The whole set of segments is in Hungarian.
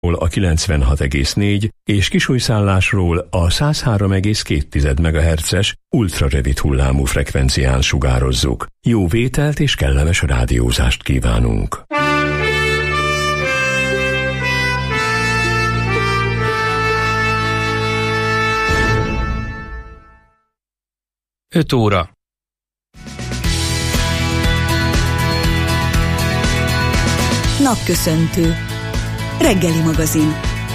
a 96,4 és Kisújszállásról a 103,2 MHz-es ultrarövid hullámú frekvencián sugározzuk. Jó vételt és kellemes rádiózást kívánunk! Öt óra. Napköszöntő. Reggeli magazin.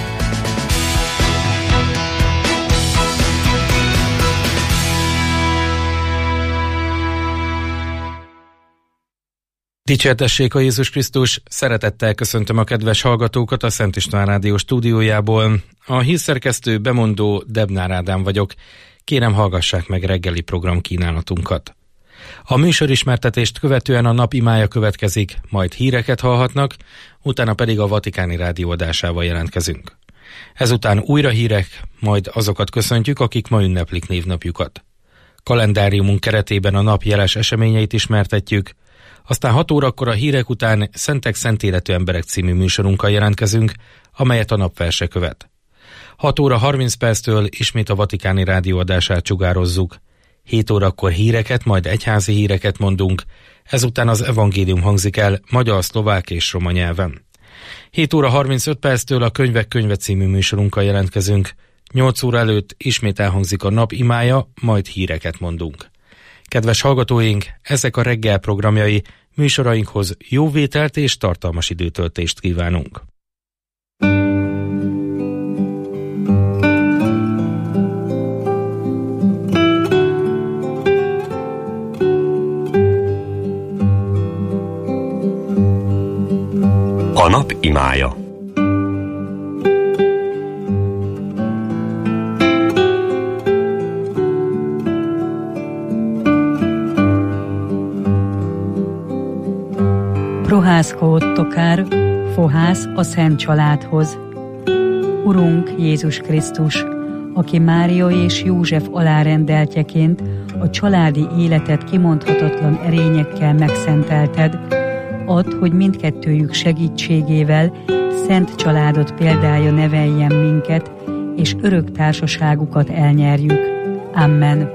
Dicsértessék a Jézus Krisztus, szeretettel köszöntöm a kedves hallgatókat a Szent István Rádió stúdiójából. A hírszerkesztő bemondó Debnár Ádám vagyok. Kérem, hallgassák meg reggeli program kínálatunkat. A műsorismertetést követően a nap imája következik, majd híreket hallhatnak, utána pedig a Vatikáni Rádió adásával jelentkezünk. Ezután újra hírek, majd azokat köszöntjük, akik ma ünneplik névnapjukat. Kalendáriumunk keretében a nap jeles eseményeit ismertetjük, aztán 6 órakor a hírek után Szentek Szent Életű Emberek című műsorunkkal jelentkezünk, amelyet a napverse követ. 6 óra 30 perctől ismét a Vatikáni Rádió adását sugározzuk. 7 órakor híreket, majd egyházi híreket mondunk, ezután az evangélium hangzik el magyar, szlovák és roma nyelven. 7 óra 35 perctől a Könyvek könyve című műsorunkkal jelentkezünk. 8 óra előtt ismét elhangzik a nap imája, majd híreket mondunk. Kedves hallgatóink, ezek a reggel programjai, műsorainkhoz jó vételt és tartalmas időtöltést kívánunk. A nap imája. Prohászka Ottokár, fohász a Szent Családhoz. Urunk Jézus Krisztus, aki Mária és József alárendeltjeként a családi életet kimondhatatlan erényekkel megszentelted, add, hogy mindkettőjük segítségével szent családot példája neveljen minket, és örök társaságukat elnyerjük. Amen.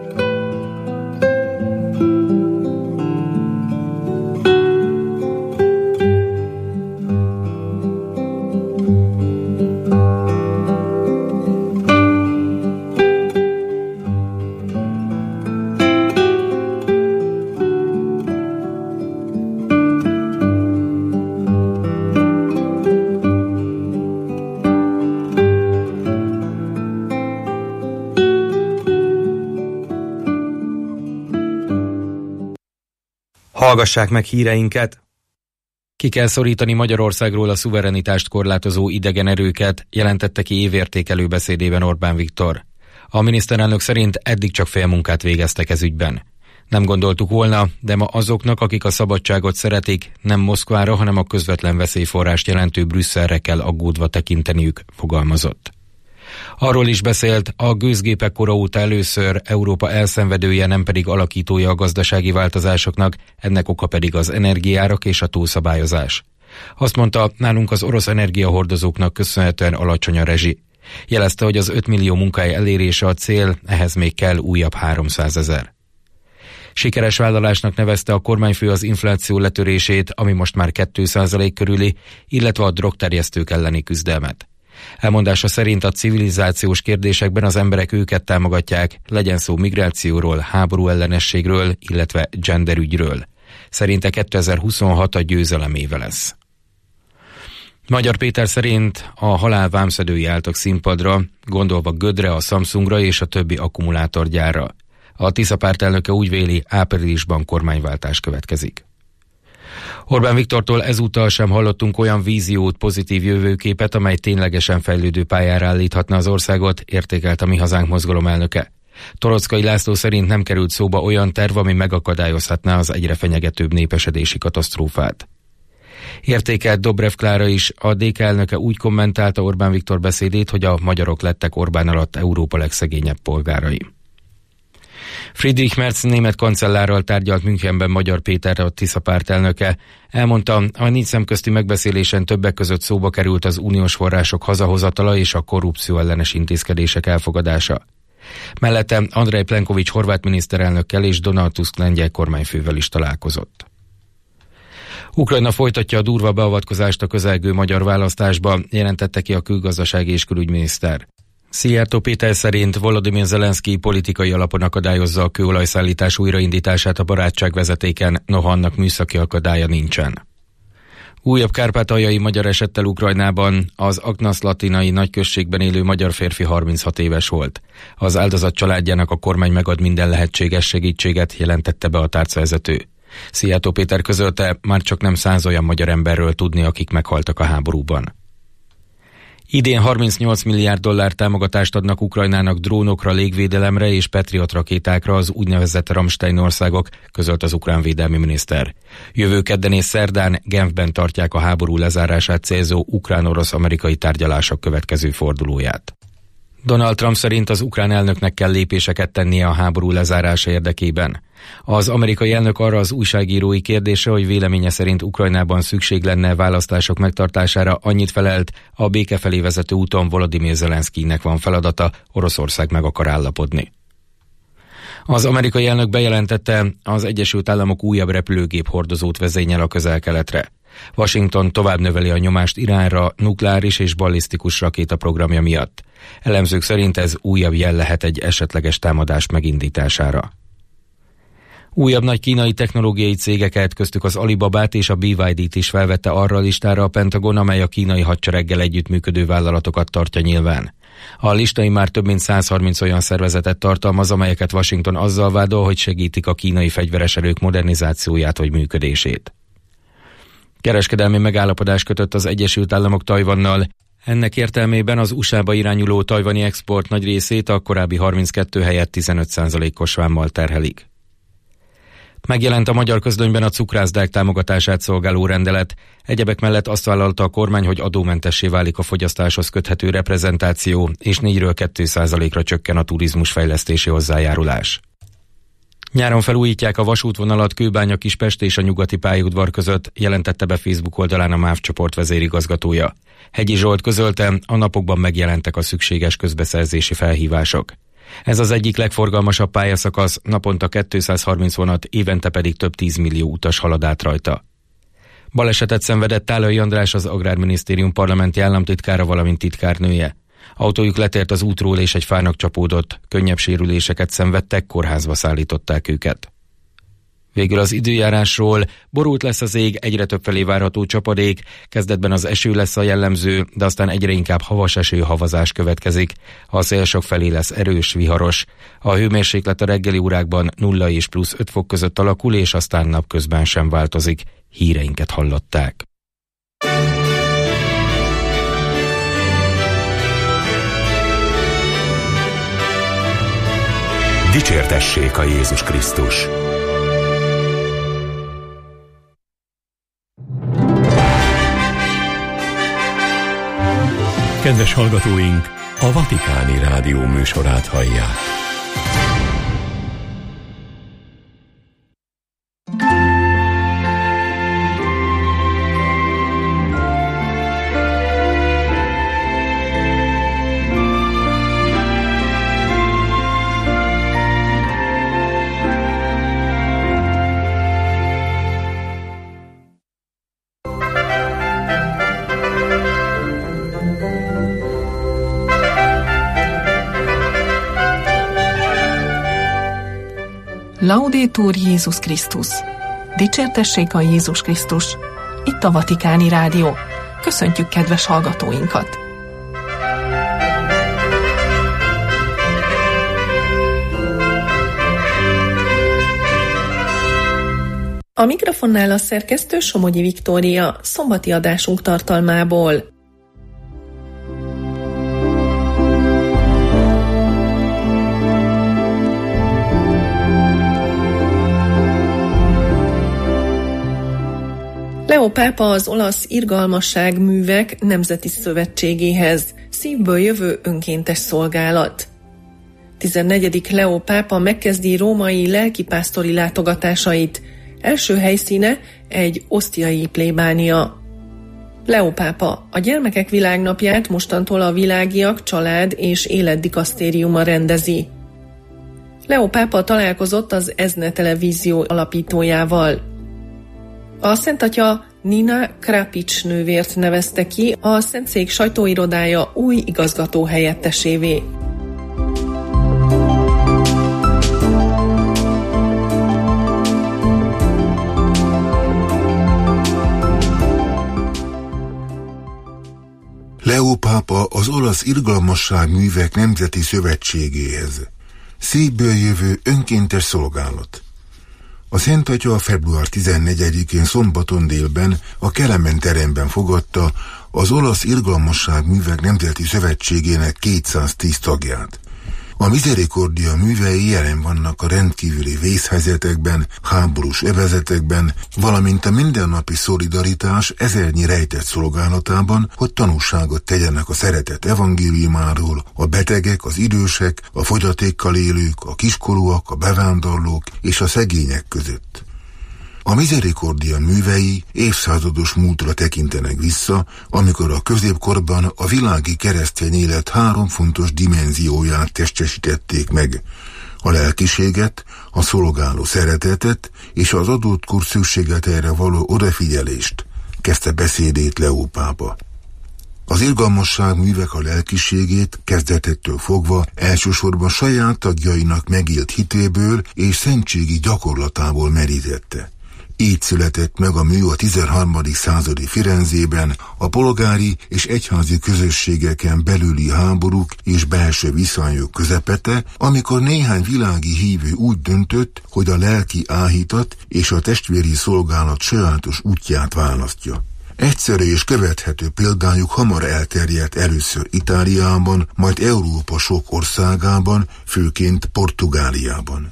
Hallgassák meg híreinket! Ki kell szorítani Magyarországról a szuverenitást korlátozó idegen erőket, jelentette ki évértékelő beszédében Orbán Viktor. A miniszterelnök szerint eddig csak félmunkát végeztek ez ügyben. Nem gondoltuk volna, de ma azoknak, akik a szabadságot szeretik, nem Moszkvára, hanem a közvetlen veszélyforrást jelentő Brüsszelre kell aggódva tekinteniük, fogalmazott. Arról is beszélt, a gőzgépek kora óta először Európa elszenvedője, nem pedig alakítója a gazdasági változásoknak, ennek oka pedig az energiaárak és a túlszabályozás. Azt mondta, nálunk az orosz energiahordozóknak köszönhetően alacsony a rezsi. Jelezte, hogy az 5 millió munkahely elérése a cél, ehhez még kell újabb 300 000. Sikeres vállalásnak nevezte a kormányfő az infláció letörését, ami most már 2% körüli, illetve a drogterjesztők elleni küzdelmet. Elmondása szerint a civilizációs kérdésekben az emberek őket támogatják, legyen szó migrációról, háború ellenességről, illetve genderügyről. Szerinte 2026 a győzelem éve lesz. Magyar Péter szerint a halál vámszedői álltak színpadra, gondolva Gödre, a Samsungra és a többi akkumulátorgyárra. A Tisza párt elnöke úgy véli, áprilisban kormányváltás következik. Orbán Viktortól ezúttal sem hallottunk olyan víziót, pozitív jövőképet, amely ténylegesen fejlődő pályára állíthatna az országot, értékelt a Mi Hazánk mozgalom elnöke. Toroczkai László szerint nem került szóba olyan terv, ami megakadályozhatná az egyre fenyegetőbb népesedési katasztrófát. Értékelt Dobrev Klára is, a DK elnöke úgy kommentálta Orbán Viktor beszédét, hogy a magyarok lettek Orbán alatt Európa legszegényebb polgárai. Friedrich Merz német kancellárral tárgyalt Münchenben Magyar Péter, a Tisza párt elnöke. Elmondta, a 4 szemközti megbeszélésen többek között szóba került az uniós források hazahozatala és a korrupció ellenes intézkedések elfogadása. Mellette Andrej Plenković horvát miniszterelnökkel és Donald Tusk lengyel kormányfővel is találkozott. Ukrajna folytatja a durva beavatkozást a közelgő magyar választásba, jelentette ki a külgazdasági és külügyminiszter. Szijjártó Péter szerint Volodymyr Zelenszkij politikai alapon akadályozza a kőolajszállítás újraindítását a barátságvezetéken, noha annak műszaki akadálya nincsen. Újabb kárpátaljai magyar esettel Ukrajnában. Az Aknaszlatinai nagyközségben élő magyar férfi 36 éves volt. Az áldozat családjának a kormány megad minden lehetséges segítséget, jelentette be a tárcavezető. Szijjártó Péter közölte, már csak nem 100 olyan magyar emberről tudni, akik meghaltak a háborúban. Idén 38 milliárd dollár támogatást adnak Ukrajnának drónokra, légvédelemre és Patriot rakétákra az úgynevezett Ramstein országok, közölt az ukrán védelmi miniszter. Jövő kedden és szerdán Genfben tartják a háború lezárását célzó ukrán-orosz-amerikai tárgyalások következő fordulóját. Donald Trump szerint az ukrán elnöknek kell lépéseket tennie a háború lezárása érdekében. Az amerikai elnök arra az újságírói kérdésre, hogy véleménye szerint Ukrajnában szükség lenne választások megtartására, annyit felelt, a béke felé vezető úton Volodymyr Zelenszkijnek van feladata, Oroszország meg akar állapodni. Az amerikai elnök bejelentette, az Egyesült Államok újabb repülőgép hordozót vezényel a Közel-Keletre. Washington tovább növeli a nyomást Iránra nukleáris és ballisztikus rakétaprogramja miatt. Elemzők szerint ez újabb jel lehet egy esetleges támadás megindítására. Újabb nagy kínai technológiai cégeket, köztük az Alibabát és a BYD-t is felvette arra a listára a Pentagon, amely a kínai hadsereggel együttműködő vállalatokat tartja nyilván. A listai már több mint 130 olyan szervezetet tartalmaz, amelyeket Washington azzal vádol, hogy segítik a kínai fegyveres erők modernizációját vagy működését. Kereskedelmi megállapodás kötött az Egyesült Államok Tajvannal. Ennek értelmében az USA-ba irányuló tajvani export nagy részét a korábbi 32 helyett 15%-os vámmal terhelik. Megjelent a magyar közlönyben a cukrászdák támogatását szolgáló rendelet. Egyebek mellett azt vállalta a kormány, hogy adómentessé válik a fogyasztáshoz köthető reprezentáció, és 4-ről 2%-ra csökken a turizmus fejlesztési hozzájárulás. Nyáron felújítják a vasútvonalat Kőbánya-Kispest és a Nyugati pályaudvar között, jelentette be Facebook oldalán a MÁV csoport vezérigazgatója. Hegyi Zsolt közölte, a napokban megjelentek a szükséges közbeszerzési felhívások. Ez az egyik legforgalmasabb pályaszakasz, naponta 230 vonat, évente pedig több 10 millió utas halad át rajta. Balesetet szenvedett Tálai András, az Agrárminisztérium parlamenti államtitkára, valamint titkárnője. Autójuk letért az útról és egy fának csapódott, könnyebb sérüléseket szenvedtek, kórházba szállították őket. Végül az időjárásról: borult lesz az ég, egyre többfelé várható csapadék, kezdetben az eső lesz a jellemző, de aztán egyre inkább havas eső-havazás következik. A szél sokfelé lesz erős, viharos. A hőmérséklet a reggeli órákban 0 és plusz 5 fok között alakul, és aztán napközben sem változik. Híreinket hallották. Dicsértessék a Jézus Krisztus! Kedves hallgatóink, a Vatikáni Rádió műsorát hallják. Laudetur Jézus Krisztus! Dicsértessék a Jézus Krisztus! Itt a Vatikáni Rádió. Köszöntjük kedves hallgatóinkat! A mikrofonnál a szerkesztő Somogyi Viktória, szombati adásunk tartalmából. Leó pápa az olasz Irgalmasság Művek Nemzeti Szövetségéhez, szívből jövő önkéntes szolgálat. 14. Leó pápa megkezdi római lelkipásztori látogatásait. Első helyszíne egy osztiai plébánia. Leó pápa a Gyermekek Világnapját mostantól a Világiak Család és Életdikasztériuma rendezi. Leó pápa találkozott az EZNE televízió alapítójával. A Szent Atya Nina Krapics nővért nevezte ki a Szentszék sajtóirodája új igazgató helyettesévé. Leó pápa az olasz irgalmasság művek nemzeti szövetségéhez. Székből jövő önkéntes szolgálat. A Szent Atya február 14-én szombaton délben a Kelemen teremben fogadta az olasz irgalmasság művek nemzeti szövetségének 210 tagját. A Misericordia művei jelen vannak a rendkívüli vészhelyzetekben, háborús övezetekben, valamint a mindennapi szolidaritás ezernyi rejtett szolgálatában, hogy tanúságot tegyenek a szeretet evangéliumáról, a betegek, az idősek, a fogyatékkal élők, a kiskorúak, a bevándorlók és a szegények között. A Misericordia művei évszázados múltra tekintenek vissza, amikor a középkorban a világi keresztény élet 3 fontos dimenzióját testesítették meg: a lelkiséget, a szolgáló szeretetet és az adott kor szükségleteire való odafigyelést, kezdte beszédét Leó pápa. Az irgalmasság művek a lelkiségét kezdetettől fogva elsősorban saját tagjainak megélt hitéből és szentségi gyakorlatából merítette. Így született meg a mű a 13. századi Firenzében, a polgári és egyházi közösségeken belüli háborúk és belső viszonyok közepete, amikor néhány világi hívő úgy döntött, hogy a lelki áhítat és a testvéri szolgálat sajátos útját választja. Egyszerű és követhető példájuk hamar elterjedt először Itáliában, majd Európa sok országában, főként Portugáliában.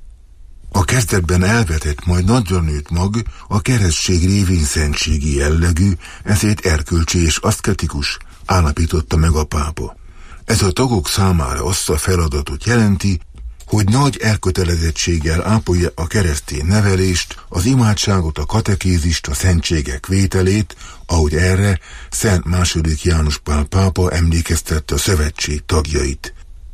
A kezdetben elvetett, majd nagyra nőtt mag, a keresztség révén szentségi jellegű, ezért erkölcsi és aszketikus, állapította meg a pápa. Ez a tagok számára azt a feladatot jelenti, hogy nagy elkötelezettséggel ápolja a keresztény nevelést, az imádságot, a katekézist, a szentségek vételét, ahogy erre Szent II. János Pál pápa emlékeztette a szövetség tagjait.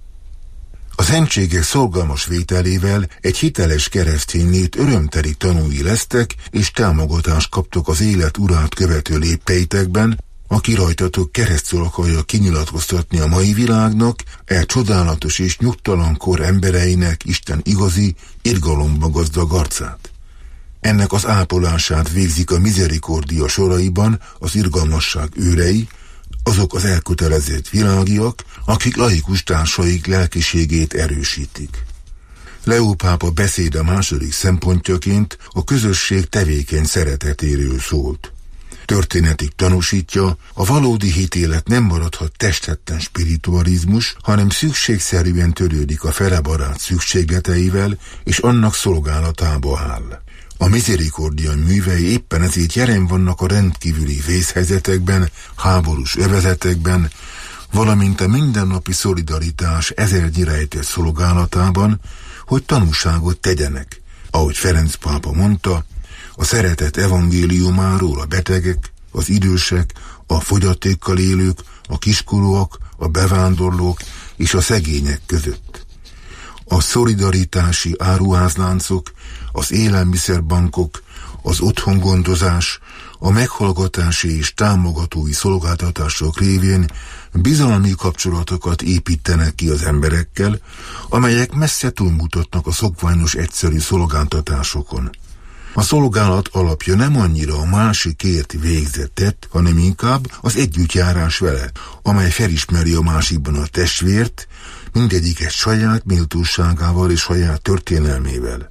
A szentségek szorgalmas vételével egy hiteles keresztény lét örömteli tanúi lesztek, és támogatást kaptok az élet urát követő léppeitekben, aki rajtatok keresztül akarja kinyilatkoztatni a mai világnak, csodálatos és nyugtalan kor embereinek Isten igazi, irgalomba gazdag arcát. Ennek az ápolását végzik a Misericordia soraiban az irgalmasság őrei, azok az elkötelezett világiak, akik laikus társaik lelkiségét erősítik. Leó pápa beszéde második szempontjaként a közösség tevékeny szeretetéről szólt. Történetig tanúsítja, a valódi hitélet nem maradhat testetten spiritualizmus, hanem szükségszerűen törődik a felebarát szükségleteivel, és annak szolgálatába áll. A Misericordia művei éppen ezért jelen vannak a rendkívüli vészhelyzetekben, háborús övezetekben, valamint a mindennapi szolidaritás ezernyi rejtett szolgálatában, hogy tanúságot tegyenek, ahogy Ferenc pápa mondta, a szeretet evangéliumáról a betegek, az idősek, a fogyatékkal élők, a kiskorúak, a bevándorlók és a szegények között. A szolidaritási áruházláncok, az élelmiszerbankok, az otthongondozás, a meghallgatási és támogatói szolgáltatások révén bizalmi kapcsolatokat építenek ki az emberekkel, amelyek messze túlmutatnak a szokványos egyszerű szolgáltatásokon. A szolgálat alapja nem annyira a másikért végzett tett, hanem inkább az együttjárás vele, amely felismeri a másikban a testvért, mindegyiket saját méltóságával és saját történelmével.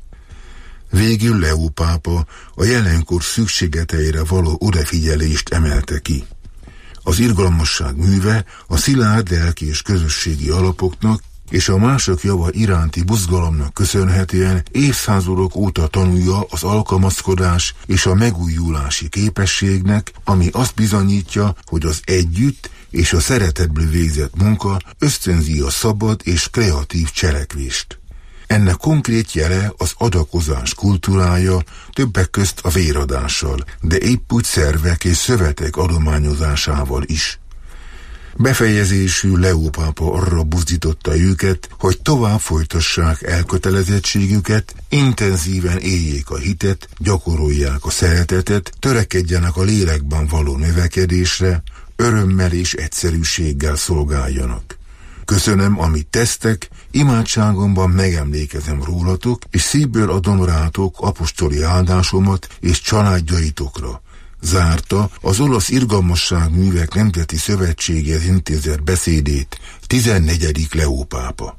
Végül Leó pápa a jelenkor szükségleteire való odafigyelést emelte ki. Az irgalmasság műve a szilárd lelki és közösségi alapoknak és a mások java iránti buzgalomnak köszönhetően évszázadok óta tanulja az alkalmazkodás és a megújulási képességnek, ami azt bizonyítja, hogy az együtt és a szeretetből végzett munka ösztönzi a szabad és kreatív cselekvést. Ennek konkrét jele az adakozás kultúrája, többek közt a véradással, de épp úgy szervek és szövetek adományozásával is. Befejezésül Leó pápa arra buzdította őket, hogy tovább folytassák elkötelezettségüket, intenzíven éljék a hitet, gyakorolják a szeretetet, törekedjenek a lélekben való növekedésre, örömmel és egyszerűséggel szolgáljanak. Köszönöm, amit tesztek, imádságomban megemlékezem rólatok, és szívből adom rátok apostoli áldásomat és családjaitokra. Zárta az Olasz Irgalmasságművek Nemzeti Szövetségéhez intézett beszédét 14. Leó pápa.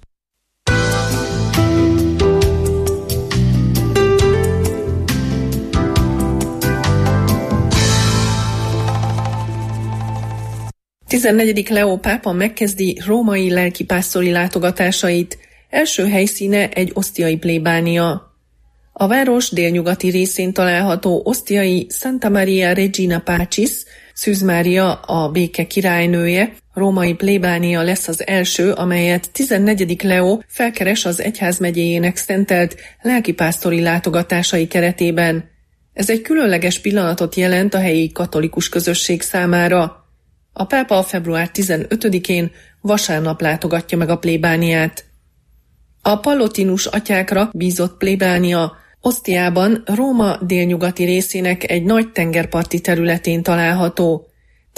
Tizenegyedik Leó pápa megkezdi római lelkipásztori látogatásait. Első helyszíne egy osztiai plébánia. A város délnyugati részén található osztiai Santa Maria Regina Pacis, Szűz Mária a béke királynője, római plébánia lesz az első, amelyet 14. Leó felkeres az egyházmegyéjének szentelt lelkipásztori látogatásai keretében. Ez egy különleges pillanatot jelent a helyi katolikus közösség számára. A pápa február 15-én vasárnap látogatja meg a plébániát. A pallotinus atyákra bízott plébánia Osztiában, Róma délnyugati részének egy nagy tengerparti területén található.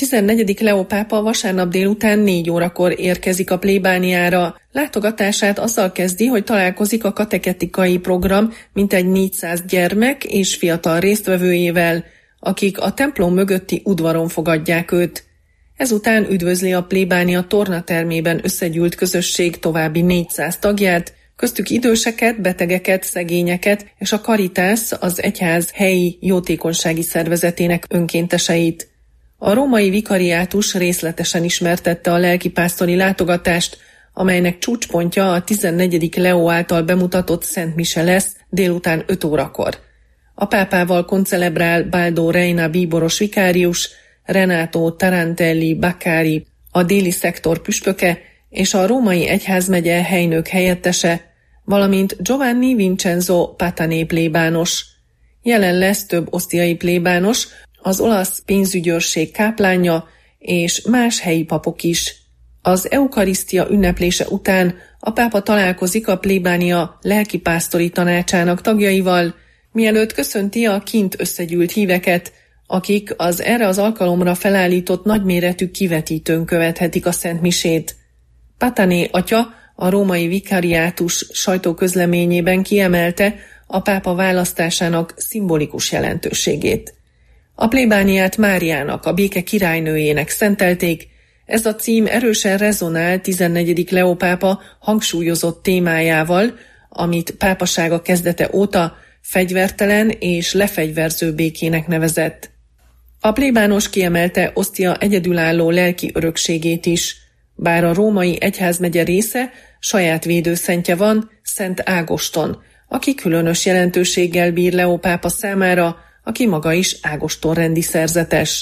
14. Leó pápa vasárnap délután 4 órakor érkezik a plébániára. Látogatását azzal kezdi, hogy találkozik a katechetikai program mintegy 400 gyermek és fiatal résztvevőjével, akik a templom mögötti udvaron fogadják őt. Ezután üdvözli a plébánia tornatermében összegyűlt közösség további 400 tagját, köztük időseket, betegeket, szegényeket és a Caritas, az egyház helyi jótékonysági szervezetének önkénteseit. A római vikariátus részletesen ismertette a lelkipásztori látogatást, amelynek csúcspontja a 14. Leó által bemutatott Szent Mise lesz délután 5 órakor. A pápával koncelebrál Baldo Reina bíboros vikárius, Renato Tarantelli Baccari, a déli szektor püspöke és a római egyházmegye helynök helyettese, valamint Giovanni Vincenzo Patané plébános. Jelen lesz több osztiai plébános, az olasz pénzügyőrség káplánja és más helyi papok is. Az eukarisztia ünneplése után a pápa találkozik a plébánia lelkipásztori tanácsának tagjaival, mielőtt köszönti a kint összegyűlt híveket, akik az erre az alkalomra felállított nagyméretű kivetítőn követhetik a Szent Misét. Patané atya a római vikariátus sajtóközleményében kiemelte a pápa választásának szimbolikus jelentőségét. A plébániát Máriának, a béke királynőjének szentelték, ez a cím erősen rezonál 14. Leó pápa hangsúlyozott témájával, amit pápasága kezdete óta fegyvertelen és lefegyverző békének nevezett. A plébános kiemelte Osztia egyedülálló lelki örökségét is, bár a római egyházmegye része saját védőszentje van, Szent Ágoston, aki különös jelentőséggel bír Leó pápa számára, aki maga is ágostonrendi szerzetes.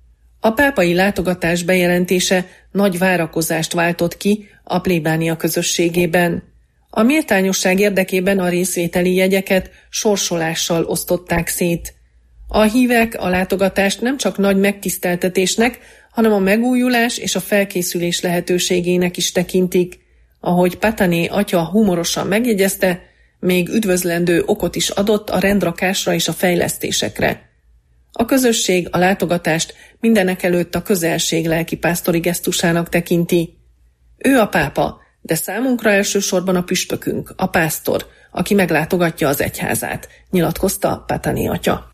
A pápai látogatás bejelentése nagy várakozást váltott ki a plébánia közösségében. A méltányosság érdekében a részvételi jegyeket sorsolással osztották szét. A hívek a látogatást nem csak nagy megtiszteltetésnek, hanem a megújulás és a felkészülés lehetőségének is tekintik. Ahogy Patané atya humorosan megjegyezte, még üdvözlendő okot is adott a rendrakásra és a fejlesztésekre. A közösség a látogatást mindenekelőtt a közelség lelkipásztori gesztusának tekinti. Ő a pápa, de számunkra elsősorban a püspökünk, a pásztor, aki meglátogatja az egyházát, nyilatkozta Patané atya.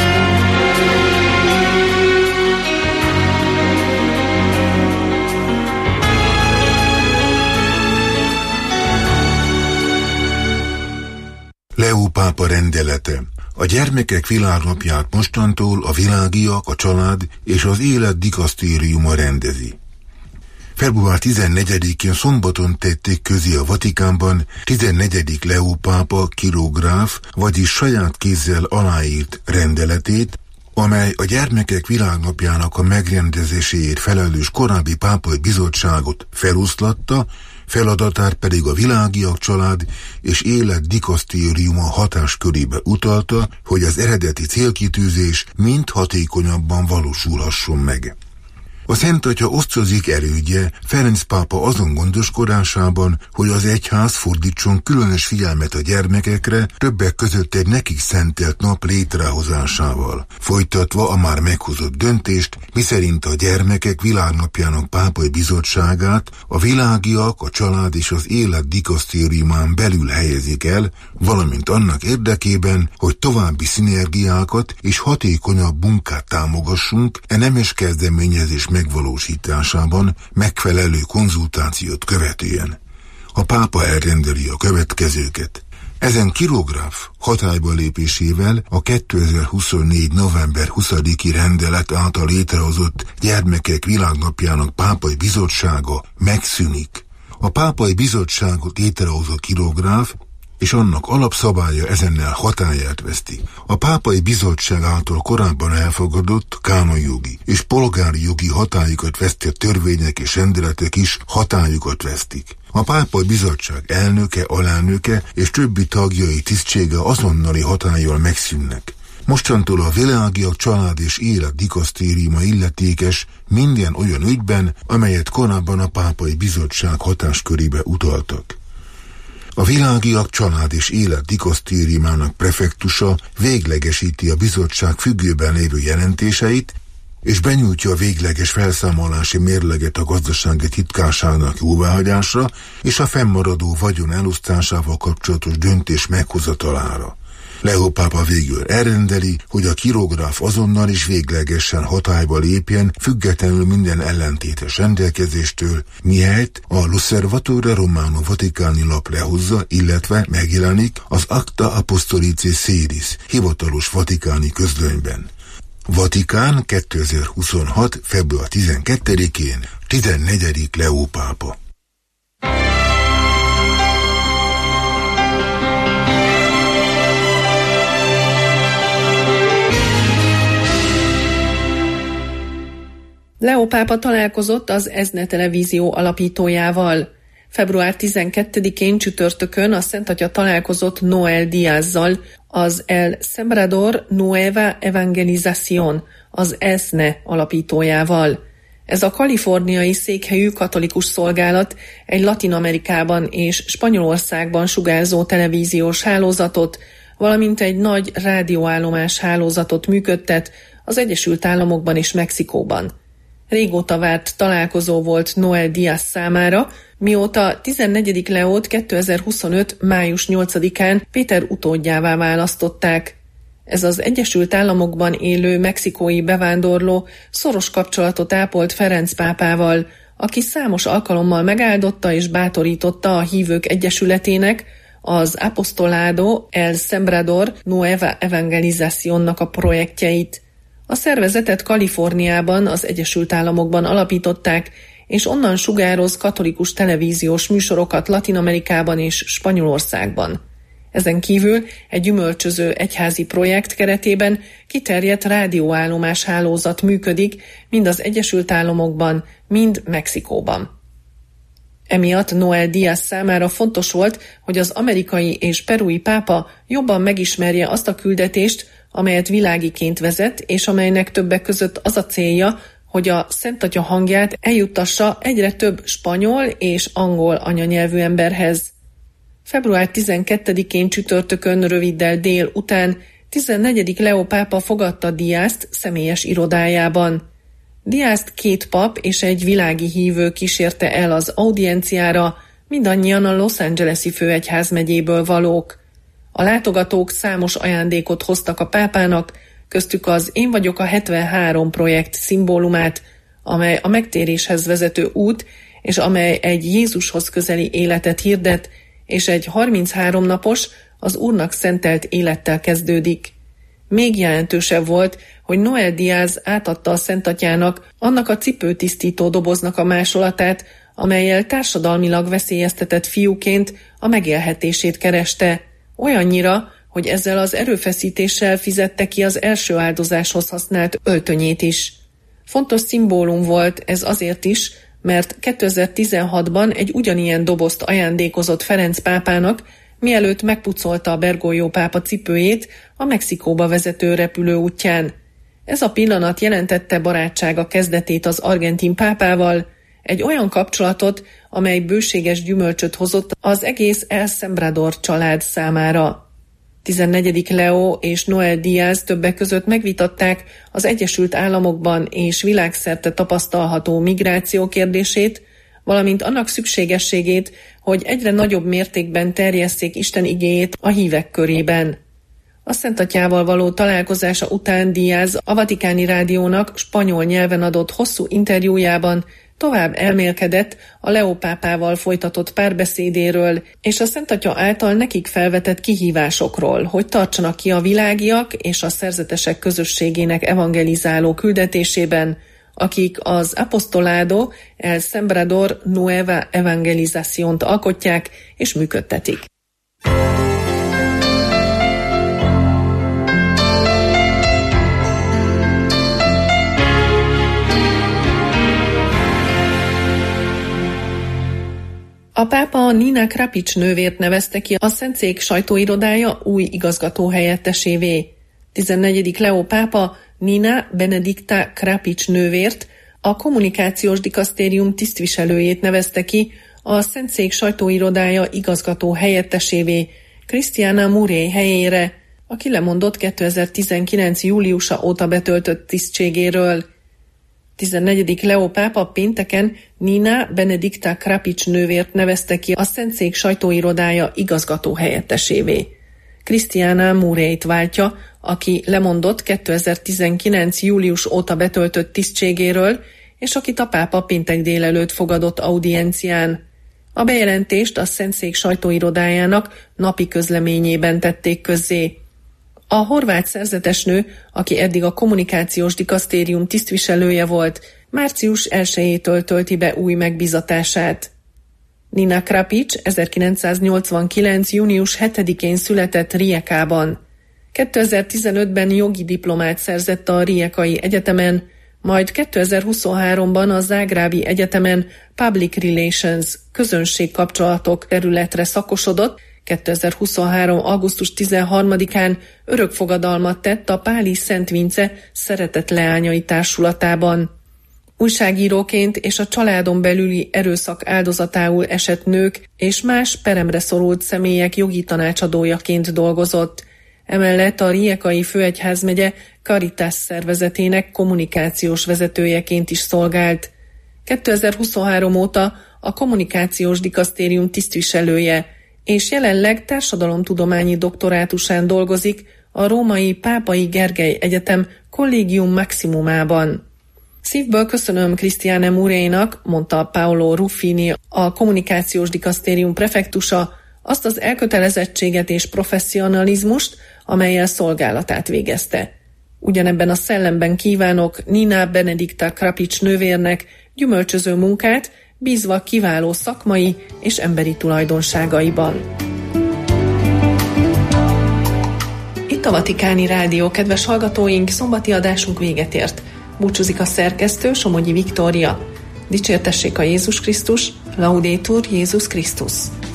Leó pápa rendelete. A gyermekek világnapját mostantól a világiak, a család és az élet dikasztériuma rendezi. Február 14-én szombaton tették közé a Vatikánban 14. Leó pápa kirográf, vagyis saját kézzel aláírt rendeletét, amely a gyermekek világnapjának a megrendezéséért felelős korábbi pápai bizottságot feloszlatta, feladatát pedig a világiak család és élet dikasztériuma hatáskörébe utalta, hogy az eredeti célkitűzés mind hatékonyabban valósulhasson meg. A Szent Atya osztozik erődje Ferenc pápa azon gondoskodásában, hogy az egyház fordítson különös figyelmet a gyermekekre, többek között egy nekik szentelt nap létrehozásával, folytatva a már meghozott döntést, miszerint a gyermekek világnapjának pápai bizottságát a világiak, a család és az élet dikasztériumán belül helyezik el, valamint annak érdekében, hogy további szinergiákat és hatékonyabb munkát támogassunk e nemes kezdeményezés megvalósításában megfelelő konzultációt követően. A pápa elrendeli a következőket. Ezen kirográf hatályba lépésével a 2024. november 20-i rendelet által létrehozott Gyermekek Világnapjának Pápai Bizottsága megszűnik. A Pápai Bizottságot létrehozó kirográf és annak alapszabálya ezennel hatályát veszti. A Pápai Bizottság által korábban elfogadott kánonjogi és polgári jogi hatállyukat vesztett törvények és rendeletek is hatályukat vesztik. A Pápai Bizottság elnöke, alelnöke és többi tagjai tisztsége azonnali hatállyal megszűnnek. Mostantól a világiak család és élet dikasztériuma illetékes minden olyan ügyben, amelyet korábban a Pápai Bizottság hatáskörébe utaltak. A világiak család és élet dikasztériumának prefektusa véglegesíti a bizottság függőben lévő jelentéseit, és benyújtja a végleges felszámolási mérleget a gazdasági titkárságnak jóváhagyásra és a fennmaradó vagyon elosztásával kapcsolatos döntés meghozatalára. Leó pápa végül elrendeli, hogy a kirográf azonnal és véglegesen hatályba lépjen, függetlenül minden ellentétes rendelkezéstől, mihelyt a L'Osservatore Romano Vaticani lap lehozza, illetve megjelenik az Acta Apostolicae Sedis hivatalos vatikáni közlönyben. Vatikán 2026. február 12-én 14. Leó pápa. Leó pápa találkozott az ESNE televízió alapítójával. Február 12-én csütörtökön a Szent Atya találkozott Noel Díazzal, az El Sembrador Nueva Evangelización, az ESNE alapítójával. Ez a kaliforniai székhelyű katolikus szolgálat egy Latin-Amerikában és Spanyolországban sugárzó televíziós hálózatot, valamint egy nagy rádióállomás hálózatot működtet az Egyesült Államokban és Mexikóban. Régóta várt találkozó volt Noel Díaz számára, mióta 14. Leót 2025. május 8-án Péter utódjává választották. Ez az Egyesült Államokban élő mexikói bevándorló szoros kapcsolatot ápolt Ferenc pápával, aki számos alkalommal megáldotta és bátorította a hívők egyesületének, az Apostolado El Sembrador Nueva Evangelizaciónnak a projektjeit. A szervezetet Kaliforniában, az Egyesült Államokban alapították, és onnan sugároz katolikus televíziós műsorokat Latin-Amerikában és Spanyolországban. Ezen kívül egy gyümölcsöző egyházi projekt keretében kiterjedt rádióállomás hálózat működik, mind az Egyesült Államokban, mind Mexikóban. Emiatt Noel Díaz számára fontos volt, hogy az amerikai és perui pápa jobban megismerje azt a küldetést, amelyet világiként vezet, és amelynek többek között az a célja, hogy a Szent Atya hangját eljuttassa egyre több spanyol és angol anyanyelvű emberhez. Február 12-én csütörtökön röviddel dél után 14. Leó pápa fogadta Díazt személyes irodájában. Díazt 2 pap és egy világi hívő kísérte el az audienciára, mindannyian a Los Angeles-i főegyházmegyéből valók. A látogatók számos ajándékot hoztak a pápának, köztük az Én vagyok a 73 projekt szimbólumát, amely a megtéréshez vezető út, és amely egy Jézushoz közeli életet hirdet, és egy 33 napos, az Úrnak szentelt élettel kezdődik. még jelentősebb volt, hogy Noel Diaz átadta a Szentatyának annak a cipőtisztító doboznak a másolatát, amellyel társadalmilag veszélyeztetett fiúként a megélhetését kereste, olyannyira, hogy ezzel az erőfeszítéssel fizette ki az első áldozáshoz használt öltönyét is. Fontos szimbólum volt ez azért is, mert 2016-ban egy ugyanilyen dobozt ajándékozott Ferenc pápának, mielőtt megpucolta a Bergoglio pápa cipőjét a Mexikóba vezető repülő útján. Ez a pillanat jelentette barátsága kezdetét az argentin pápával, egy olyan kapcsolatot, amely bőséges gyümölcsöt hozott az egész El Sembrador család számára. 14. Leo és Noel Diaz többek között megvitatták az Egyesült Államokban és világszerte tapasztalható migráció kérdését, valamint annak szükségességét, hogy egyre nagyobb mértékben terjesszék Isten igéjét a hívek körében. A Szentatyával való találkozása után Diaz a Vatikáni Rádiónak spanyol nyelven adott hosszú interjújában tovább elmélkedett a Leo pápával folytatott párbeszédéről és a Szentatya által nekik felvetett kihívásokról, hogy tartsanak ki a világiak és a szerzetesek közösségének evangelizáló küldetésében, akik az Apostolado El Sembrador Nueva Evangelizaciónt alkotják és működtetik. A pápa Nina Krapics nővért nevezte ki a Szentszék sajtóirodája új igazgatóhelyettesévé. 14. Leo pápa Nina Benedicta Krapics nővért, a kommunikációs dikasztérium tisztviselőjét nevezte ki a Szentszék sajtóirodája igazgatóhelyettesévé, Cristiana Murray helyére, aki lemondott 2019. júliusa óta betöltött tisztségéről. 14. Leo pápa pénteken Nina Benedicta Krapics nővért nevezte ki a Szentszék sajtóirodája igazgatóhelyettesévé. Cristiana Murrayt váltja, aki lemondott 2019. július óta betöltött tisztségéről, és akit a pápa péntek délelőtt fogadott audiencián. A bejelentést a Szentszék sajtóirodájának napi közleményében tették közzé. A horvát szerzetesnő, aki eddig a kommunikációs dikasztérium tisztviselője volt, március 1-től tölti be új megbízatását. Nina Krapics 1989. június 7-én született Rijekában. 2015-ben jogi diplomát szerzett a Rijekai Egyetemen, majd 2023-ban a Zágrábi Egyetemen Public Relations, közönségkapcsolatok területre szakosodott, 2023. augusztus 13-án örökfogadalmat tett a Páli Szent Vince Szeretett Leányai Társulatában. Újságíróként és a családon belüli erőszak áldozatául esett nők és más peremre szorult személyek jogi tanácsadójaként dolgozott. Emellett a Rijekai Főegyházmegye Caritas szervezetének kommunikációs vezetőjeként is szolgált. 2023 óta a kommunikációs dikasztérium tisztviselője, és jelenleg társadalomtudományi doktorátusán dolgozik a római Pápai Gergely Egyetem Collegium Maximumában. Szívből köszönöm Cristiana Murraynak, mondta Paolo Ruffini, a kommunikációs dikasztérium prefektusa, azt az elkötelezettséget és professzionalizmust, amellyel szolgálatát végezte. Ugyanebben a szellemben kívánok Nina Benedicta Krapics nővérnek gyümölcsöző munkát, bízva kiváló szakmai és emberi tulajdonságaiban. Itt a Vatikáni Rádió, kedves hallgatóink, szombati adásunk véget ért. Búcsúzik a szerkesztő, Somogyi Viktória. Dicsértessék a Jézus Krisztus, Laudetur Jézus Krisztus.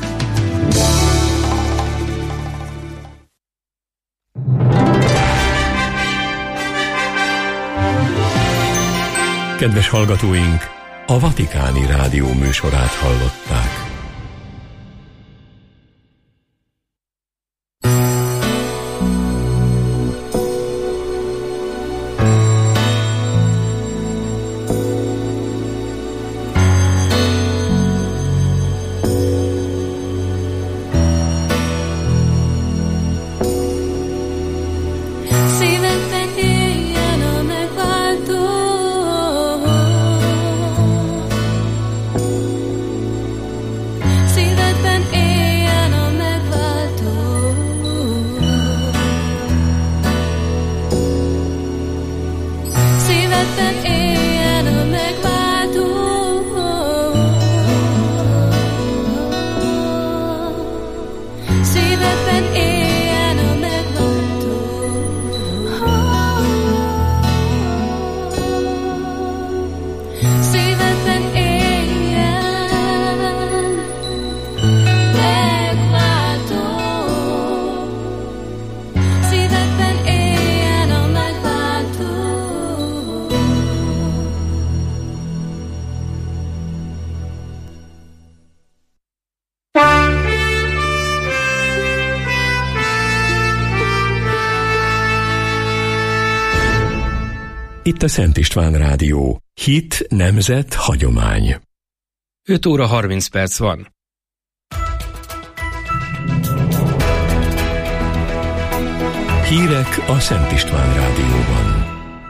Kedves hallgatóink, a Vatikáni Rádió műsorát hallották. Itt a Szent István Rádió. Hit, nemzet, hagyomány. 5 óra 30 perc van. Hírek a Szent István Rádióban.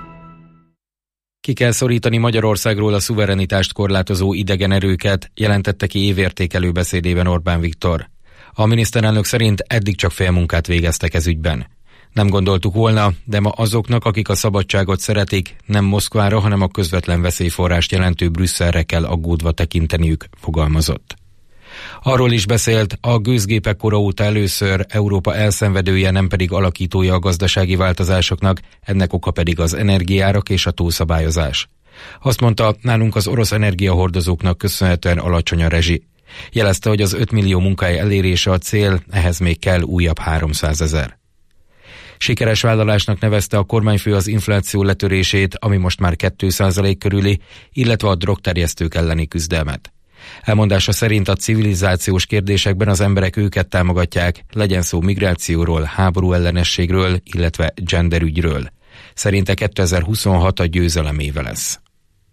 Ki kell szorítani Magyarországról a szuverenitást korlátozó idegen erőket, jelentette ki évértékelő beszédében Orbán Viktor. A miniszterelnök szerint eddig csak félmunkát végeztek ez ügyben. Nem gondoltuk volna, de ma azoknak, akik a szabadságot szeretik, nem Moszkvára, hanem a közvetlen veszélyforrást jelentő Brüsszelre kell aggódva tekinteniük, fogalmazott. Arról is beszélt, a gőzgépek kora óta először Európa elszenvedője, nem pedig alakítója a gazdasági változásoknak, ennek oka pedig az energiárak és a túlszabályozás. Azt mondta, nálunk az orosz energiahordozóknak köszönhetően alacsony a rezsi. Jelezte, hogy az 5 millió munkahely elérése a cél, ehhez még kell újabb 300 000. Sikeres vállalásnak nevezte a kormányfő az infláció letörését, ami most már 2% körüli, illetve a drogterjesztők elleni küzdelmet. Elmondása szerint a civilizációs kérdésekben az emberek őket támogatják, legyen szó migrációról, háború ellenességről, illetve genderügyről. Szerinte 2026 a győzelem éve lesz.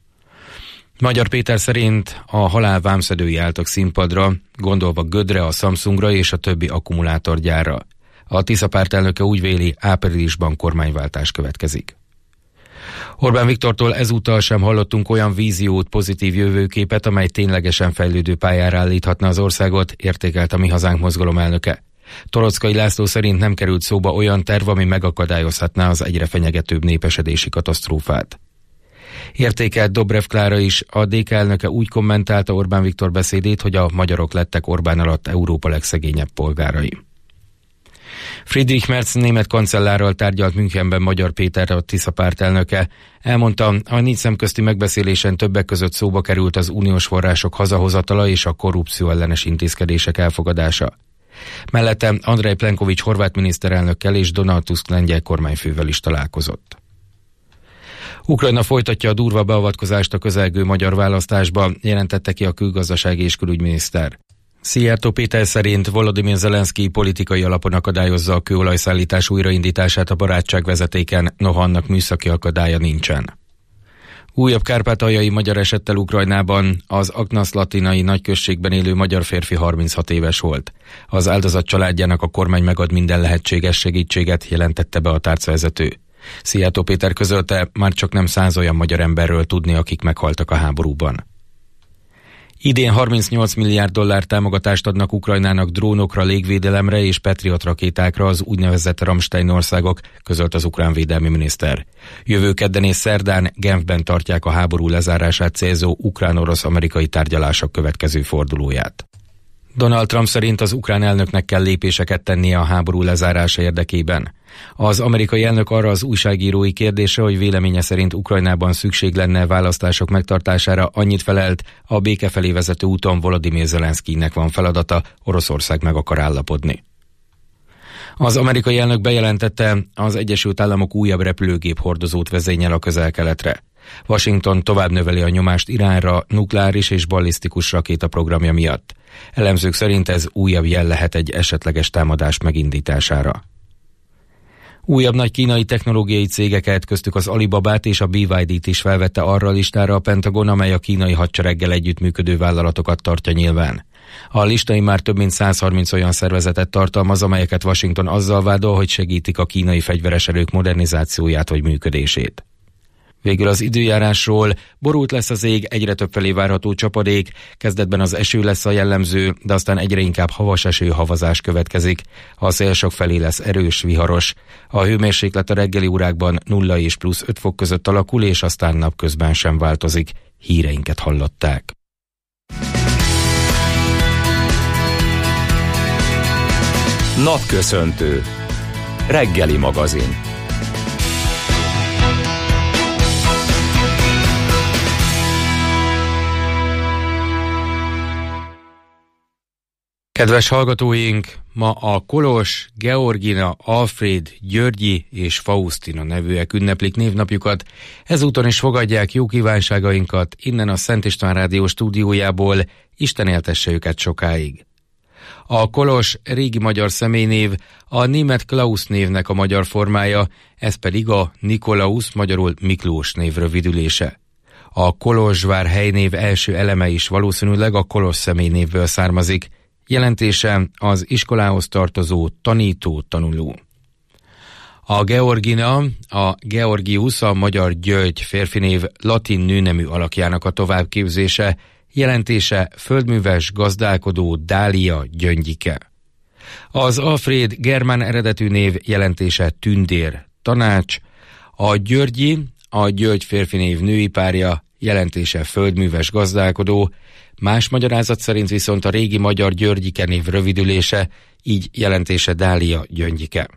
Magyar Péter szerint a halál vámszedői álltak színpadra, gondolva Gödre, a Samsungra és a többi akkumulátorgyárra. A Tisza pártelnöke úgy véli, áprilisban kormányváltás következik. Orbán Viktortól ezúttal sem hallottunk olyan víziót, pozitív jövőképet, amely ténylegesen fejlődő pályára állíthatna az országot, értékelt a Mi Hazánk mozgalom elnöke. Toroczkai László szerint nem került szóba olyan terv, ami megakadályozhatná az egyre fenyegetőbb népesedési katasztrófát. Értékelt Dobrev Klára is, a DK elnöke úgy kommentálta Orbán Viktor beszédét, hogy a magyarok lettek Orbán alatt Európa legszegényebb polgárai. Friedrich Merz német kancellárral tárgyalt Münchenben Magyar Péter, a Tisza pártelnöke. Elmondta, a 4 szemközti megbeszélésen többek között szóba került az uniós források hazahozatala és a korrupció ellenes intézkedések elfogadása. Mellette Andrej Plenković horvát miniszterelnökkel és Donald Tusk lengyel kormányfővel is találkozott. Ukrajna folytatja a durva beavatkozást a közelgő magyar választásba, jelentette ki a külgazdasági és külügyminiszter. Szijjártó Péter szerint Volodymyr Zelenszkij politikai alapon akadályozza a kőolajszállítás újraindítását a barátságvezetéken, noha annak műszaki akadálya nincsen. Újabb kárpátaljai magyar esettel Ukrajnában, az Aknaszlatinai nagyközségben élő magyar férfi 36 éves volt. Az áldozat családjának a kormány megad minden lehetséges segítséget, jelentette be a tárcavezető. Szijjártó Péter közölte, már csak nem 100 olyan magyar emberről tudni, akik meghaltak a háborúban. Idén 38 milliárd dollár támogatást adnak Ukrajnának drónokra, légvédelemre és Patriot rakétákra az úgynevezett Ramstein országok, közölt az ukrán védelmi miniszter. Jövő kedden és szerdán Genfben tartják a háború lezárását célzó ukrán-orosz-amerikai tárgyalások következő fordulóját. Donald Trump szerint az ukrán elnöknek kell lépéseket tennie a háború lezárása érdekében. Az amerikai elnök arra az újságírói kérdése, hogy véleménye szerint Ukrajnában szükség lenne választások megtartására, annyit felelt, a béke felé vezető úton Volodymyr Zelenszkijnek van feladata, Oroszország meg akar állapodni. Az amerikai elnök bejelentette, az Egyesült Államok újabb repülőgép hordozót vezényel a Közel-Keletre. Washington tovább növeli a nyomást Iránra nukleáris és ballisztikus rakétaprogramja miatt. Elemzők szerint ez újabb jel lehet egy esetleges támadás megindítására. Újabb nagy kínai technológiai cégeket, köztük az Alibabát és a BYD-t is felvette arra a listára a Pentagon, amely a kínai hadsereggel együttműködő vállalatokat tartja nyilván. A listai már több mint 130 olyan szervezetet tartalmaz, amelyeket Washington azzal vádol, hogy segítik a kínai fegyveres erők modernizációját vagy működését. Végül az időjárásról: borult lesz az ég, egyre többfelé várható csapadék, kezdetben az eső lesz a jellemző, de aztán egyre inkább havas eső, havazás következik. A szél sokfelé lesz erős, viharos. A hőmérséklet a reggeli órákban 0 és plusz 5 fok között alakul, és aztán napközben sem változik. Híreinket hallották. Napköszöntő. Reggeli magazin. Kedves hallgatóink, ma a Kolos, Georgina, Alfred, Györgyi és Faustina nevűek ünneplik névnapjukat. Ezúton is fogadják jó kívánságainkat innen a Szent István Rádió stúdiójából, Isten éltesse őket sokáig. A Kolos régi magyar személynév a német Klaus névnek a magyar formája, ez pedig a Nikolaus, magyarul Miklós név rövidülése. A Kolozsvár helynév első eleme is valószínűleg a Kolos személynévből származik. Jelentése az iskolához tartozó tanító-tanuló. A Georgina, a Georgius, a magyar György férfinév latin nőnemű alakjának a továbbképzése, jelentése földműves gazdálkodó Dália Gyöngyike. Az Alfred germán eredetű név jelentése tündér, tanács, a Györgyi, a György férfinév női párja, jelentése földműves gazdálkodó, más magyarázat szerint viszont a régi magyar Györgyike név rövidülése, így jelentése Dália Gyöngyike.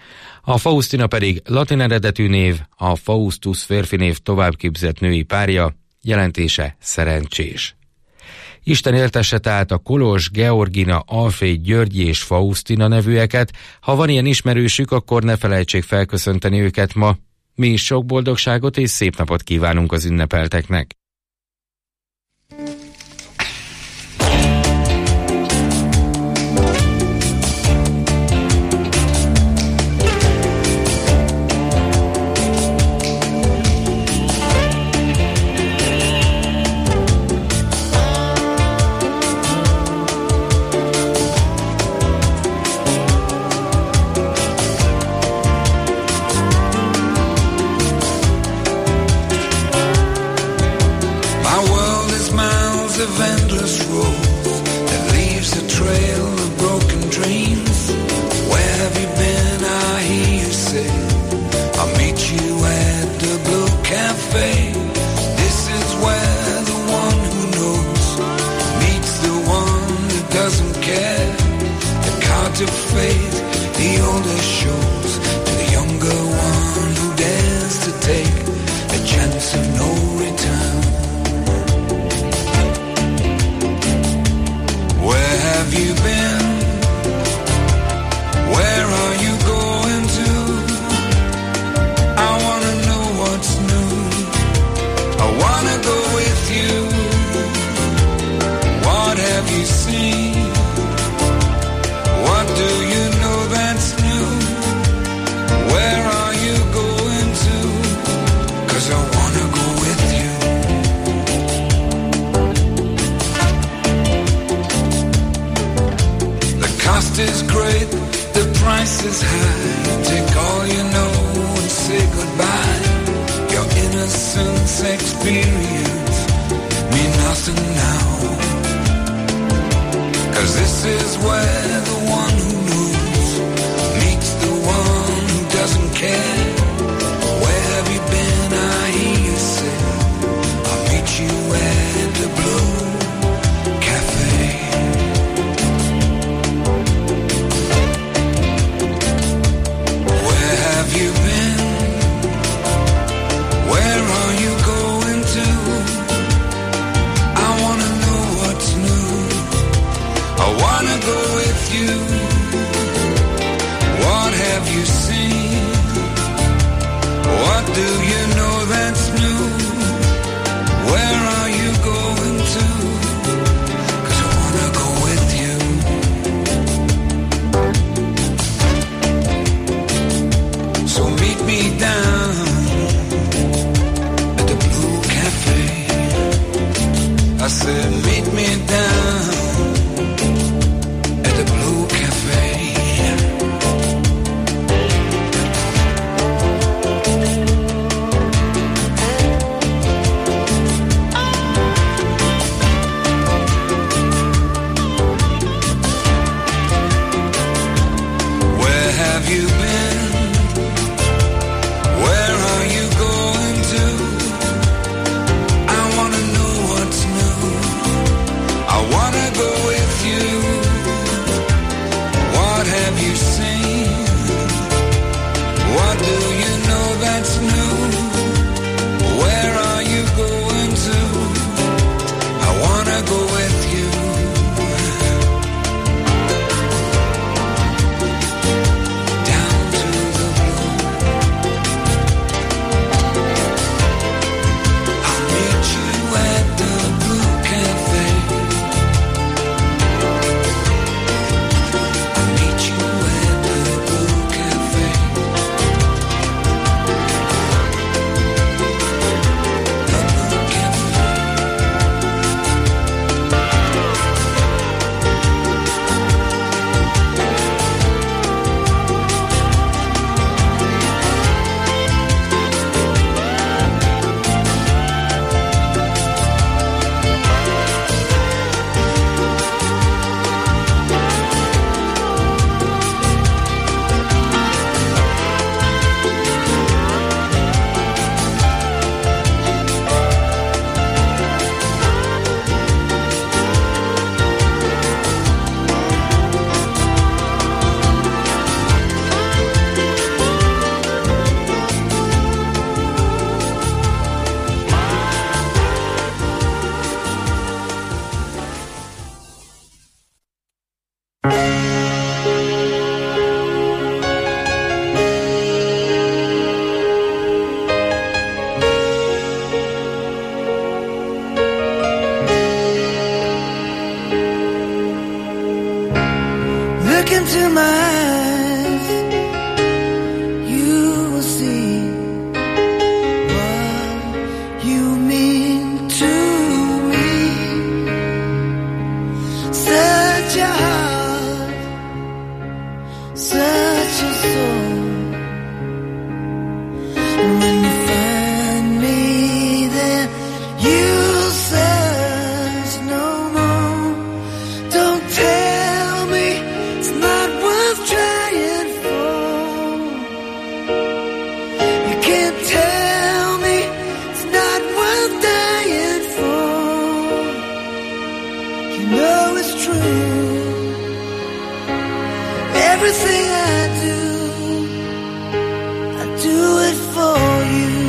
A Faustina pedig latin eredetű név, a Faustus férfinév továbbképzett női párja, jelentése szerencsés. Isten éltesse tehát a Kolos, Georgina, Alfred, Györgyi és Faustina nevűeket, ha van ilyen ismerősük, akkor ne felejtsék felköszönteni őket ma. Mi is sok boldogságot és szép napot kívánunk az ünnepelteknek. I said, meet me down at the Blue Cafe. Look into my eyes, you will see what you mean to me. Such a heart, such a soul. And when you find me there, you'll search no more. Don't tell me it's not worth trying for. You can't tell me it's not worth dying for. You know it's true. Everything I do it for you.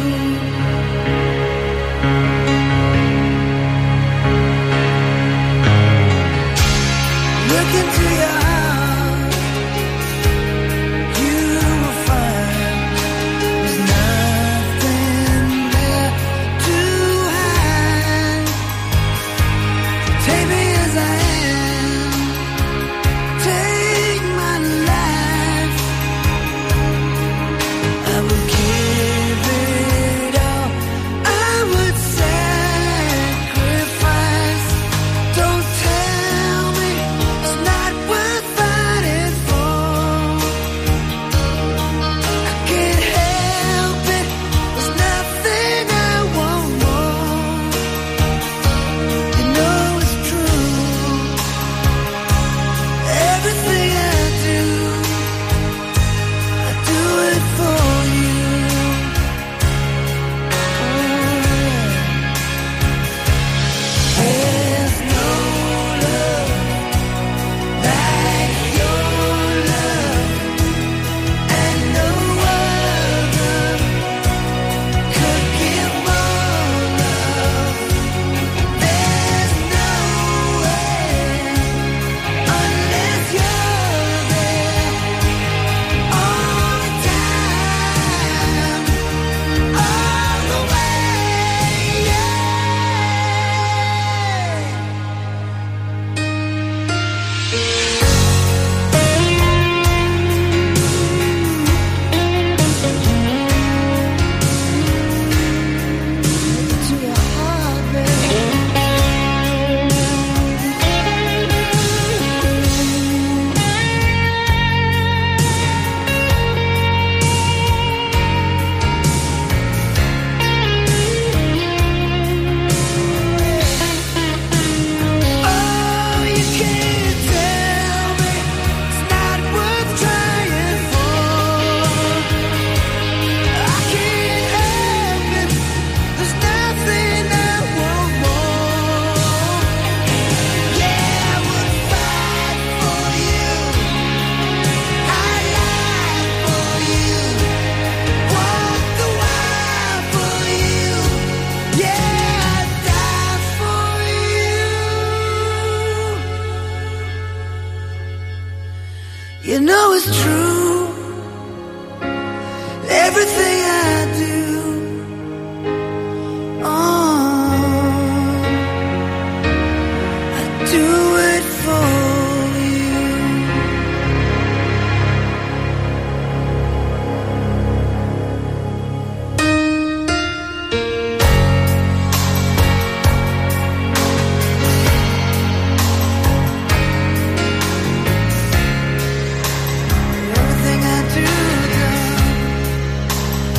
Look into your heart, you will find there's nothing there to hide. Take me as I am, take my life. I will give it all, I would sacrifice. Don't tell me it's not worth fighting for. I can't help it, there's nothing I want more. You know it's true. Everything I do it for you. There's no love like your love, and no other could give more love. There's no way unless you're there all the time, all the way, yeah. To your heart, baby. Oh, you can't tell me it's not worth trying for. I can't help it, there's nothing I want more. Yeah, I would fight for you, I'd lie for you, walk the wire for you. Yeah, I'd die for you. You know it's true. Everything I do, I do it for you. Everything I do,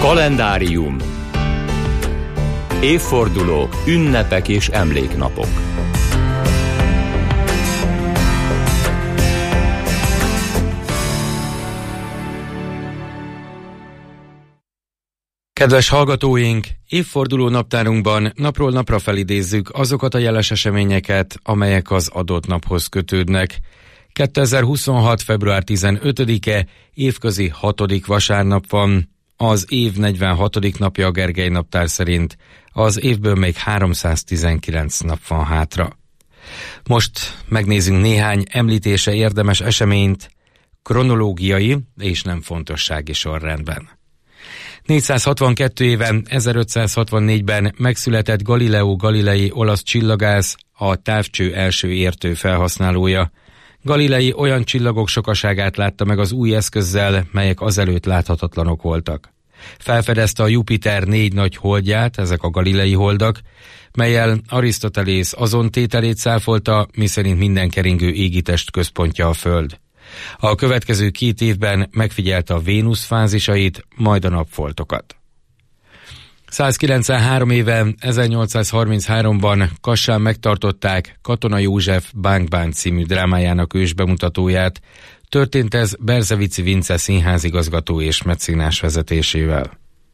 Kalendárium. Évfordulók, ünnepek és emléknapok. Kedves hallgatóink, évforduló naptárunkban napról napra felidézzük azokat a jeles eseményeket, amelyek az adott naphoz kötődnek. 2026. február 15-e évközi 6. vasárnap van, az év 46. napja a Gergely naptár szerint, az évből még 319 nap van hátra. Most megnézzünk néhány említése érdemes eseményt, kronológiai és nem fontossági sorrendben. 462 éven, 1564-ben megszületett Galileo Galilei olasz csillagász, a távcső első értő felhasználója. Galilei olyan csillagok sokaságát látta meg az új eszközzel, melyek azelőtt láthatatlanok voltak. Felfedezte a Jupiter 4 nagy holdját, ezek a Galilei holdak, mellyel Arisztotelész azon tételét cáfolta, miszerint minden keringő égitest központja a Föld. A következő 2 évben megfigyelte a Vénusz fázisait, majd a napfoltokat. 193 éve, 1833-ban Kassán megtartották Katona József Bánk-bán című drámájának ősbemutatóját, történt ez Berzevici Vince színházigazgató és mecénás vezetésével.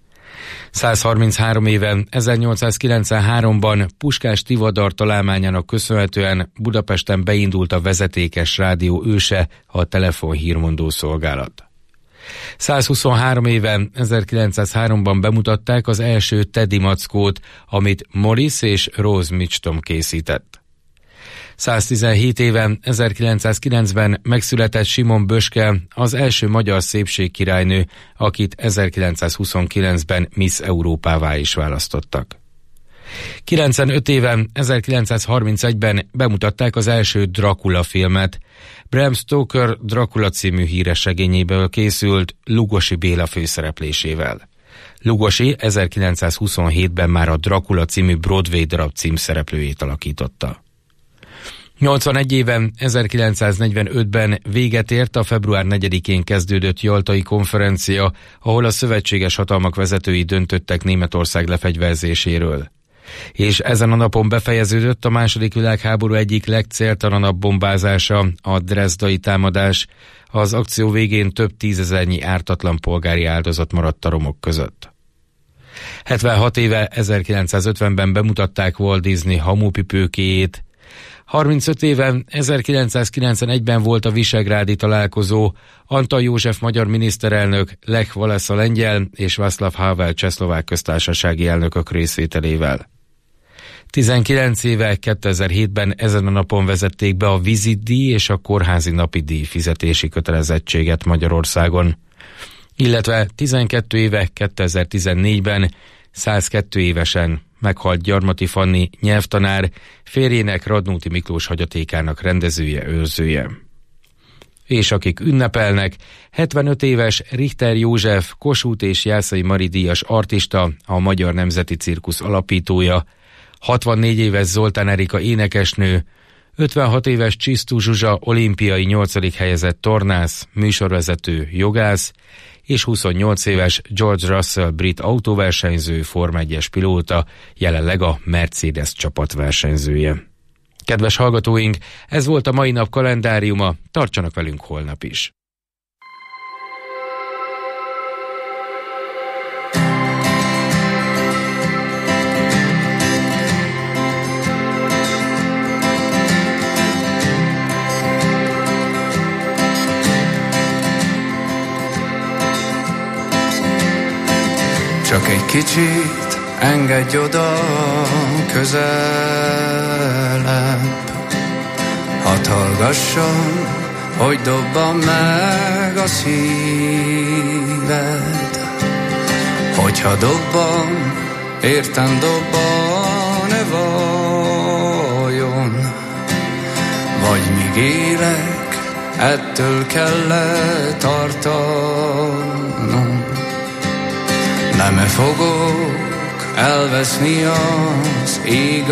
133 éve, 1893-ban Puskás Tivadar találmányának köszönhetően Budapesten beindult a vezetékes rádió őse, a telefonhírmondó szolgálat. 123 éve, 1903-ban bemutatták az első Teddy mackót, amit Morris és Rose Mitchum készített. 117 éve, 1909-ben megszületett Simon Böske, az első magyar szépségkirálynő, akit 1929-ben Miss Európává is választottak. 95 éve, 1931-ben bemutatták az első Dracula filmet. Bram Stoker Dracula című híres regényéből készült Lugosi Béla főszereplésével. Lugosi 1927-ben már a Dracula című Broadway darab címszereplőjét alakította. 81 éve, 1945-ben véget ért a február 4-én kezdődött Jaltai konferencia, ahol a szövetséges hatalmak vezetői döntöttek Németország lefegyverzéséről. És ezen a napon befejeződött a II. Világháború egyik legcéltalanabb bombázása, a drezdai támadás. Az akció végén több tízezernyi ártatlan polgári áldozat maradt a romok között. 76 éve, 1950-ben bemutatták Walt Disney hamupipőkéjét. 35 éve, 1991-ben volt a visegrádi találkozó, Antal József magyar miniszterelnök, Lech Walesa lengyel és Václav Havel csehszlovák köztársasági elnökök részvételével. 19 éve, 2007-ben ezen a napon vezették be a vizitdíj és a kórházi napi díj fizetési kötelezettséget Magyarországon. Illetve 12 éve, 2014-ben 102 évesen meghalt Gyarmati Fanni nyelvtanár, férjének Radnóti Miklós hagyatékának rendezője, őrzője. És akik ünnepelnek, 75 éves Richter József, Kossuth és Jászai Mari díjas artista, a Magyar Nemzeti Cirkusz alapítója, 64 éves Zoltán Erika énekesnő, 56 éves Csisztú Zsuzsa olimpiai 8. helyezett tornász, műsorvezető, jogász, és 28 éves George Russell brit autóversenyző, Forma 1-es pilóta, jelenleg a Mercedes csapat versenyzője. Kedves hallgatóink, ez volt a mai nap kalendáriuma, tartsanak velünk holnap is! Csak egy kicsit engedj oda közelebb, hadd hallgassam, hogy dobban meg a szíved. Hogyha dobban, értem dobban-e vajon, vagy míg élek, ettől kell tartanom. Nem fogok elveszni az ég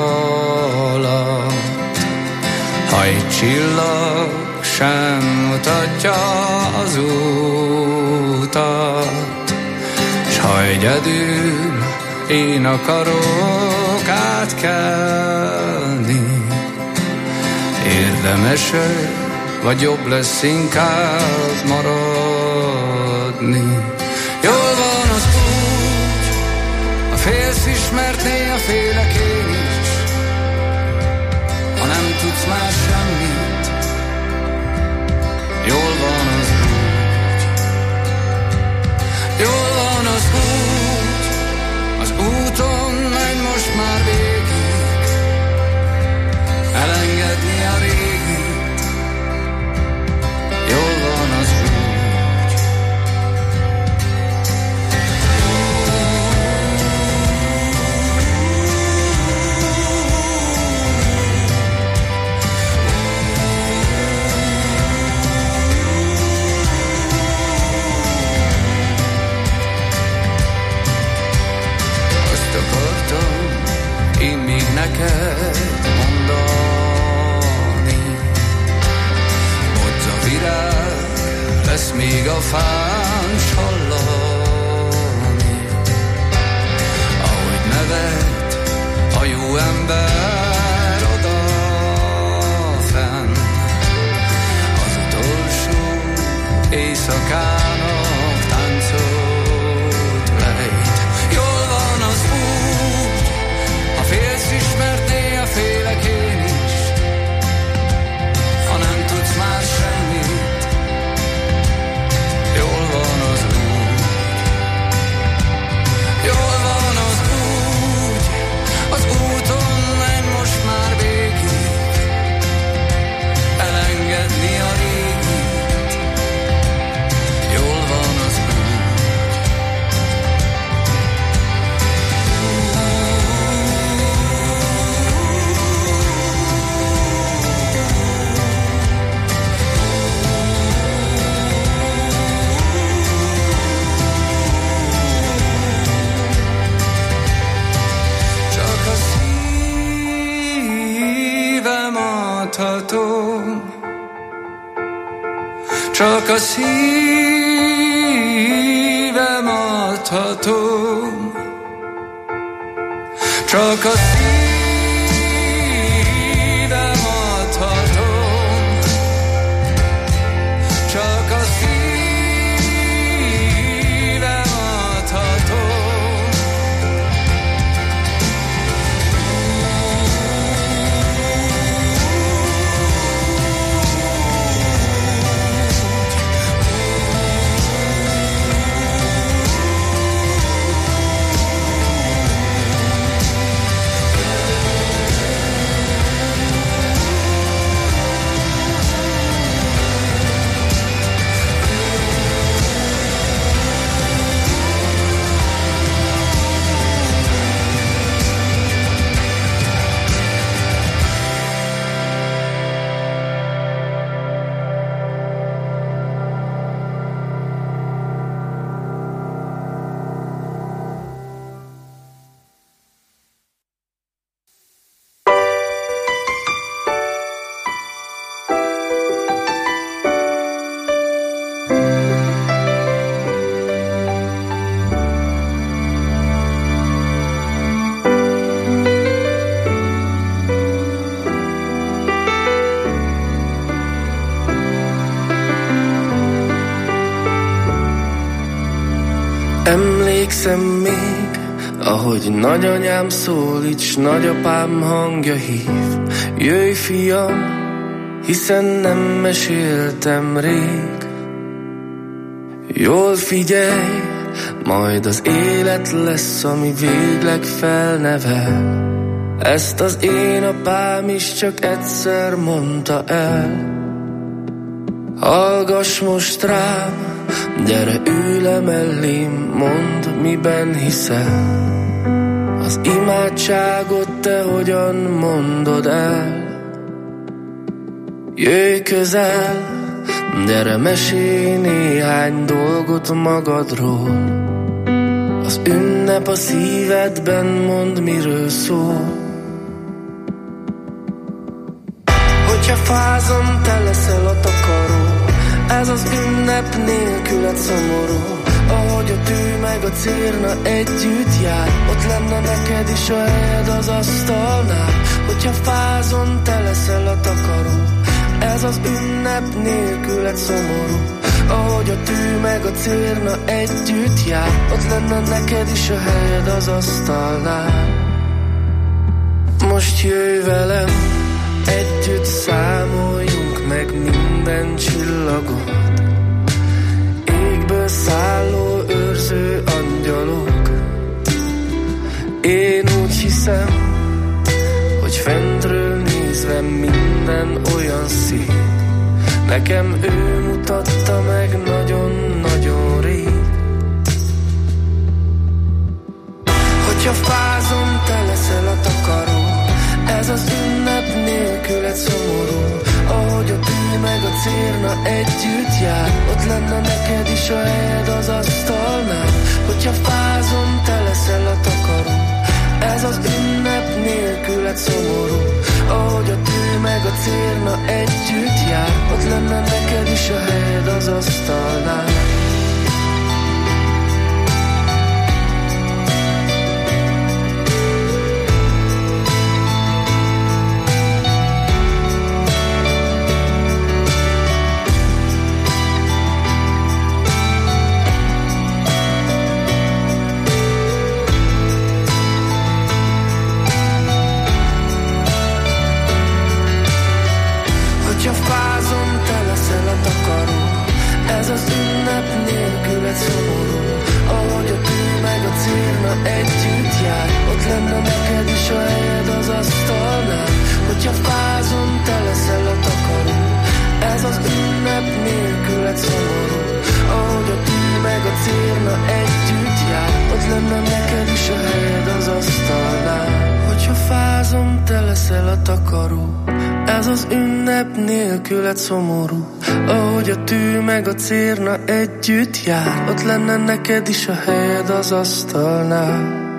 alatt, ha egy csillag sem mutatja az utat, s ha egyedül én akarok átkelni, érdemesebb vagy jobb lesz inkább maradni. Jól van az úgy, a félsz ismertné, a félek én is, ha nem tudsz már semmit. Jól van az úgy, jól van az úgy, az úton megy most már végig, elengedni a régit. Jól van az úgy. Azt akartam én még neked mondani, virág lesz még a fán s hallani, ahogy nevet a jó ember odafenn, az utolsó éjszakának táncot lejt. Jól van az úgy, ha félsz ismertné, a félek én is, ha nem tudsz már semmit. Jól van az úgy, jól van az úgy, az úton megy most már végig, elengedni a régit. Jól van az úgy. Csak a szívem adhatom, csak a szívem adhatom, csak a szívem adhatom. Emlékszem még, ahogy nagyanyám szólít, s nagyapám hangja hív. Jöjj, fiam, hiszen nem meséltem rég. Jól figyelj, majd az élet lesz, ami végleg felnevel. Ezt az én apám is csak egyszer mondta el. Hallgass most rám, gyere ülj le mellém, mondd, miben hiszel. Az imádságot te hogyan mondod el? Jöjj közel, gyere mesélj néhány dolgot magadról. Az ünnep a szívedben, mondd, miről szól. Hogyha fázom, te leszel a takaró, ez az ünnep nélküled szomorú. ahogy a tű meg a cérna együtt jár. Ott lenne neked is a helyed az asztalnál, hogyha fázon te leszel a takaró. Ez az ünnep nélküled szomorú, ahogy a tű meg a cérna együtt jár. Ott lenne neked is a helyed az asztalnál. Most jöjj velem, együtt számoljunk meg minden csillagot. Égből szálló őrző angyalok. Én úgy hiszem, hogy fentről nézve minden olyan szép. Nekem ő mutatta meg nagyon-nagyon rég. Hogyha fázom, te leszel a takaró. Ez az ünnep nélküled szomorú, ahogy a tű meg a cérna együtt jár. Ott lenne neked is a helyed az asztalnál, hogyha fázom, te leszel a takaró. Ez az ünnep nélküled szomorú, ahogy a tű meg a cérna együtt jár. Ott lenne neked is a helyed az asztalnál. Hogyha fázom, te leszel a takaró. Ez az ünnep nélküled szomorú, ahogy a tű meg a cérna együtt jár. Ott lenne neked is a helyed az asztalnál, hogyha fázom, te leszel a takaró. Ez az ünnep nélküled szomorú, ahogy a tű meg a cérna együtt jár. Ott lenne neked is a helyed az asztalnál, hogyha fázom, te leszel a takaró. Ez az ünnep nélküled szomorú, ahogy a tű meg a cérna együtt jár. Ott lenne neked is a helyed az asztalnál.